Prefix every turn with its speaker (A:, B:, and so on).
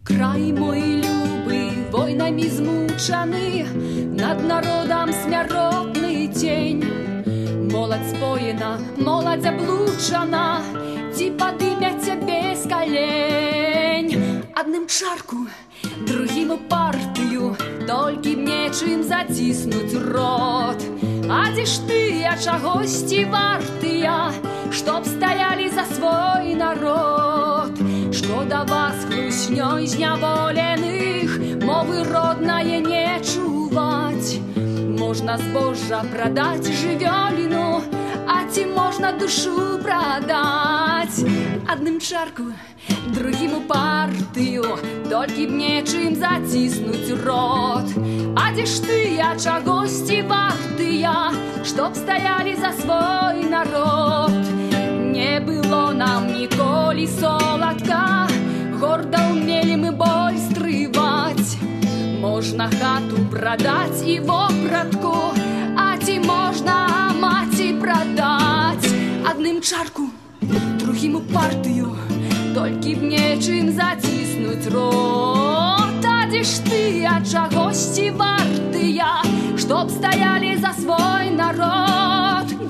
A: Край мой любы, войнами змучаны, над народом смяротны тень. Моладзь споена, моладзь заблучана, ці падымяцца без калень. Адным чарку, другім у партыю, толькі мне чым заціснуць рот. А дзе ж тыя чагосьці вартыя, чтоб стаялі за свой народ? Шкода вас, хлуснёй зняволеных, мовы роднае не чуваць. Можна збожжа прадаць жывёліну, а ці можна душу прадаць? Адным чарку, другім у партыю, толькі б нечым заціснуць рот. А дзе ж тыя чагосьці вартыя, чтоб стаялі за свой народ? Не было нам ніколі соладка, горда ўмелі мы боль стрываць. Можна хату прадаць і вопратку, а ці можна маці прадаць? Адным чарку, другім у партыю, толькі б нечым заціснуць рот. А дзе ж тыя чагосьці вартыя, чтоб стаялі за свой народ?